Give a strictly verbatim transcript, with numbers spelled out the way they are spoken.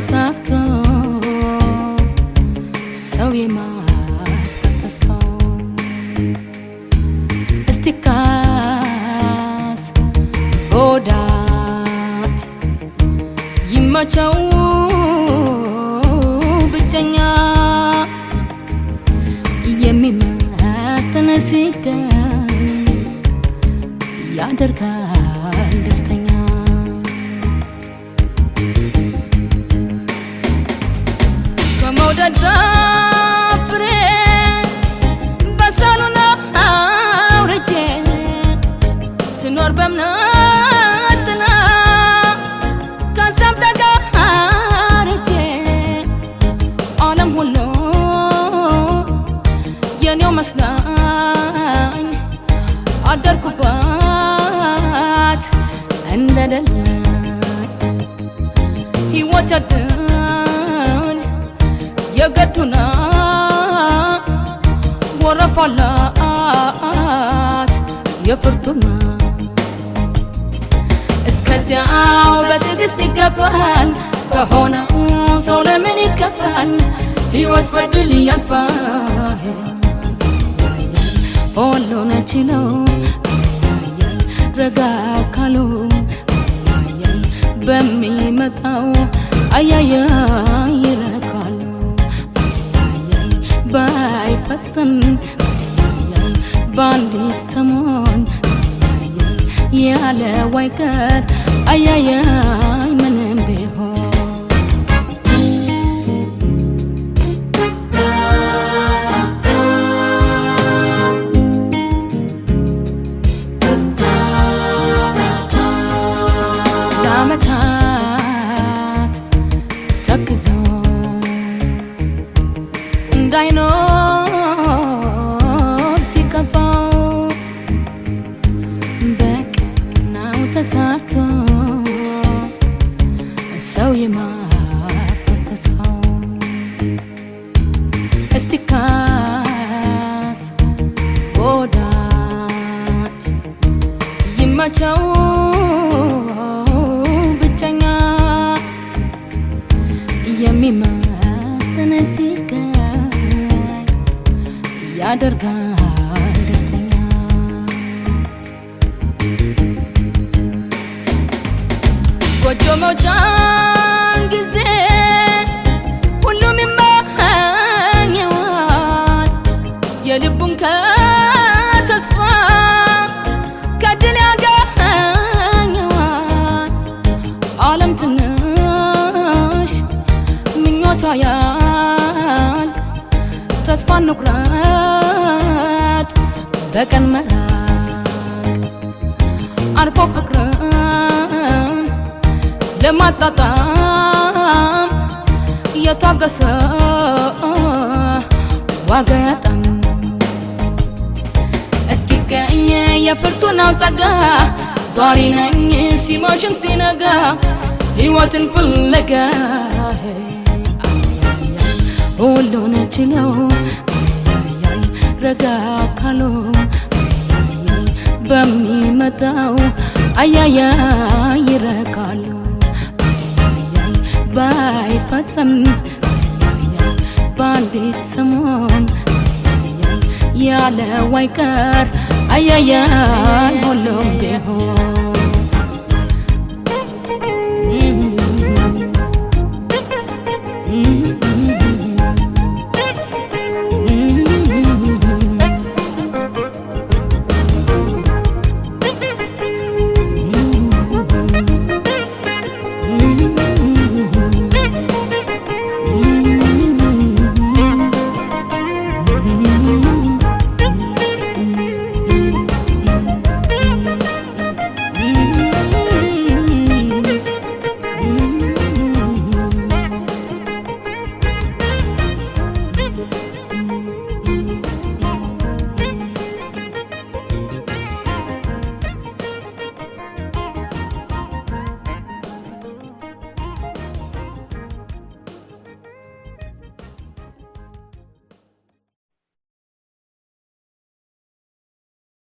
ተሳክቶ ሰው የማተስፋው እስቲካስ ወዳጅ ይመቸው ብቸኛ የሚመጥን ሲገኝ ያደርጋል ደስተኛ ከመውደድ ዛፍሬ በሳሉና አውርጄ ስኖር በእምነት ጥላ ከሰም ተጋርጄ ዓለም ሁሉ የኔው መስላኝ አደርኩባት እንደደላኝ ሕይወት ያድን የገዱና ወረፋላት የፍርቱና እስከዚያው በትዕግስት ይገፋል ከሆነው ሰው ለምን ይከፋል ሕይወት በድል ያልፋል ሁሉን ችለው ረጋ ካሉ በሚመጣው አያያ ይረካሉ ባይፈጽም ባንዲት ሰሞን ያለ ዋይቀር አያያ ምንም ቢሆን ለዓመታት ተክዞ እንዳይኖር ሲከፋው በቀናው ተሳክቶ ሰው የማፈር ተስፋው እስቲካስ ወዳጅ ይመቸው ብቸኛ የሚመጥን ሲገኝ ያደርጋል ደስተኛ ጎጆ መውጫን ጊዜ ሁሉም ይመኛል የልቡን ከተስፋ ከድል ያገኘዋል ዓለም ትንሽ ምኞቷ ያልቅ ተስፋ ንቁረጥ በቀን መራቅ አርፎ ፍቅርን ለማጣጣም የታገሰ ዋጋ ያጣም እስኪገኝ የፍርቱናው ጸጋ ዛሬ ነኝ ሲመሽም ሲነጋ ሕይወትን ፍለጋ ሁሉን ችለው ረጋ ካሉ በሚመጣው አያያ ይረካሉ ባይፈጽም ባንዲት ሰሞን ያለ ዋይቀር አያያ ሁሉም ቢሆን Mm-hmm.